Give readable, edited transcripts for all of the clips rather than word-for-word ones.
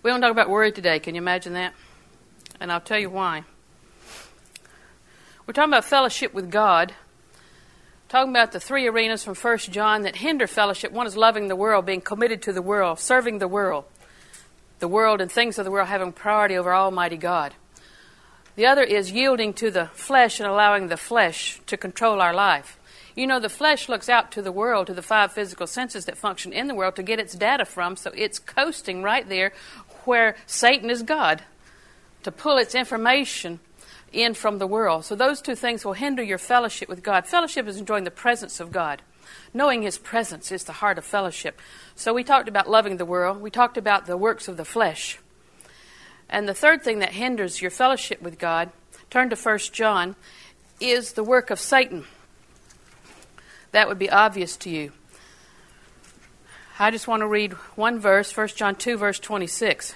We don't talk about worry today. Can you imagine that? And I'll tell you why. We're talking about fellowship with God. Talking about the three arenas from 1 John that hinder fellowship. One is loving the world, being committed to the world, serving the world and things of the world having priority over Almighty God. The other is yielding to the flesh and allowing the flesh to control our life. You know, the flesh looks out to the world, to the five physical senses that function in the world to get its data from, so it's coasting right there where Satan is God to pull its information in from the world. So those two things will hinder your fellowship with God. Fellowship is enjoying the presence of God. Knowing His presence is the heart of fellowship. So we talked about loving the world. We talked about the works of the flesh. And the third thing that hinders your fellowship with God, turn to 1 John, is the work of Satan. That would be obvious to you. I just want to read one verse, 1 John 2, verse 26.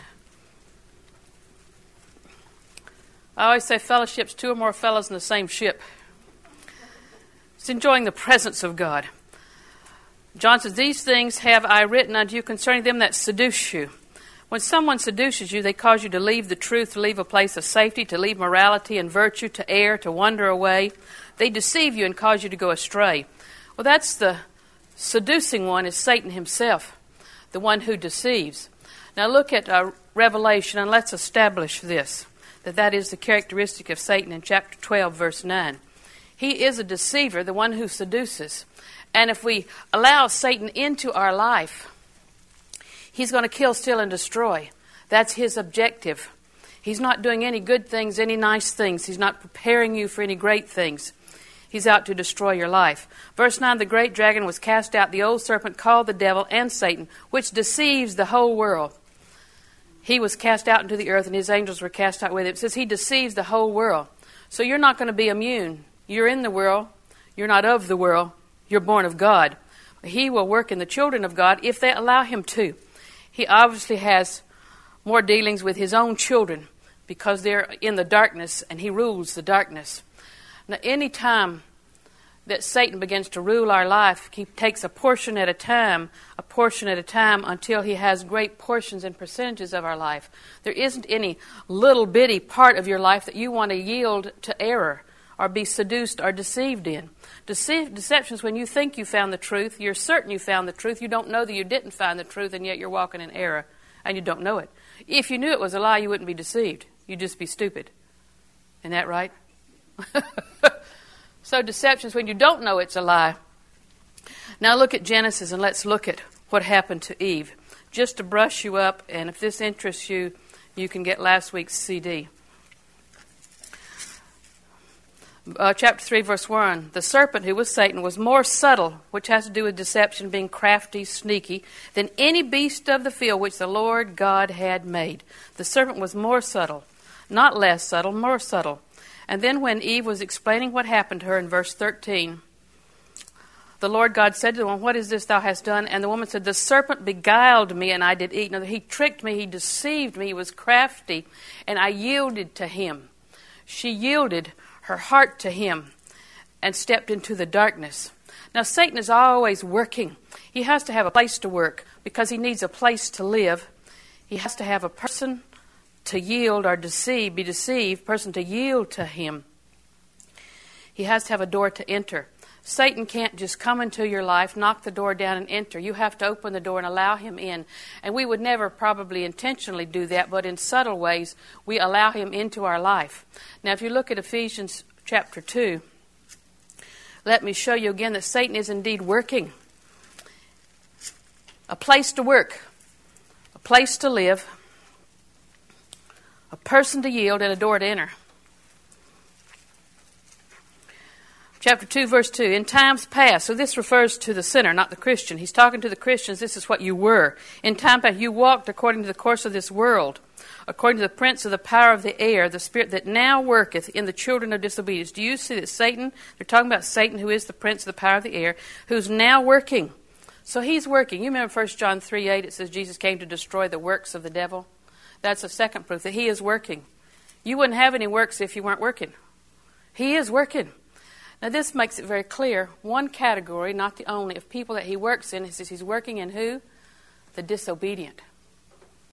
I always say fellowship's two or more fellows in the same ship. It's enjoying the presence of God. John says, "These things have I written unto you concerning them that seduce you." When someone seduces you, they cause you to leave the truth, to leave a place of safety, to leave morality and virtue, to err, to wander away. They deceive you and cause you to go astray. Well, that's the seducing one, is Satan himself, the one who deceives. Now look at Revelation, and let's establish this, that is the characteristic of Satan in chapter 12, verse 9. He is a deceiver, the one who seduces. And if we allow Satan into our life, he's going to kill, steal, and destroy. That's his objective. He's not doing any good things, any nice things. He's not preparing you for any great things. He's out to destroy your life. Verse 9, "The great dragon was cast out, the old serpent called the devil and Satan, which deceives the whole world." He was cast out into the earth, and his angels were cast out with him. It says he deceives the whole world. So you're not going to be immune. You're in the world. You're not of the world. You're born of God. He will work in the children of God if they allow him to. He obviously has more dealings with his own children because they're in the darkness, and he rules the darkness. Now, any time that Satan begins to rule our life, he takes a portion at a time, until he has great portions and percentages of our life. There isn't any little bitty part of your life that you want to yield to error or be seduced or deceived in. Deception is when you think you found the truth, you're certain you found the truth, you don't know that you didn't find the truth, and yet you're walking in error, and you don't know it. If you knew it was a lie, you wouldn't be deceived. You'd just be stupid. Isn't that right? So deception is when you don't know it's a lie. Now look at Genesis, and let's look at what happened to Eve. Just to brush you up, and if this interests you, you can get last week's CD. Chapter 3, verse 1. "The serpent, who was Satan, was more subtle," which has to do with deception, being crafty, sneaky, "than any beast of the field which the Lord God had made." The serpent was more subtle, not less subtle, more subtle. And then when Eve was explaining what happened to her in verse 13, the Lord God said to the woman, "What is this thou hast done?" And the woman said, "The serpent beguiled me, and I did eat." Now, he tricked me, he deceived me, he was crafty, and I yielded to him. She yielded her heart to him and stepped into the darkness. Now, Satan is always working. He has to have a place to work because he needs a place to live. He has to have a person to yield or be deceived, person to yield to him. He has to have a door to enter. Satan can't just come into your life, knock the door down, and enter. You have to open the door and allow him in. And we would never probably intentionally do that, but in subtle ways, we allow him into our life. Now, if you look at Ephesians chapter 2, let me show you again that Satan is indeed working. A place to work, a place to live, a person to yield, and a door to enter. Chapter 2, verse 2, "In times past," so this refers to the sinner, not the Christian. He's talking to the Christians. This is what you were. "In time past you walked according to the course of this world, according to the prince of the power of the air, the spirit that now worketh in the children of disobedience." Do you see that Satan, they're talking about Satan, who is the prince of the power of the air, who's now working. So he's working. You remember 1 John 3:8, it says Jesus came to destroy the works of the devil. That's a second proof that he is working. You wouldn't have any works if you weren't working. He is working. Now this makes it very clear, one category, not the only, of people that he works in, he says he's working in who? The disobedient.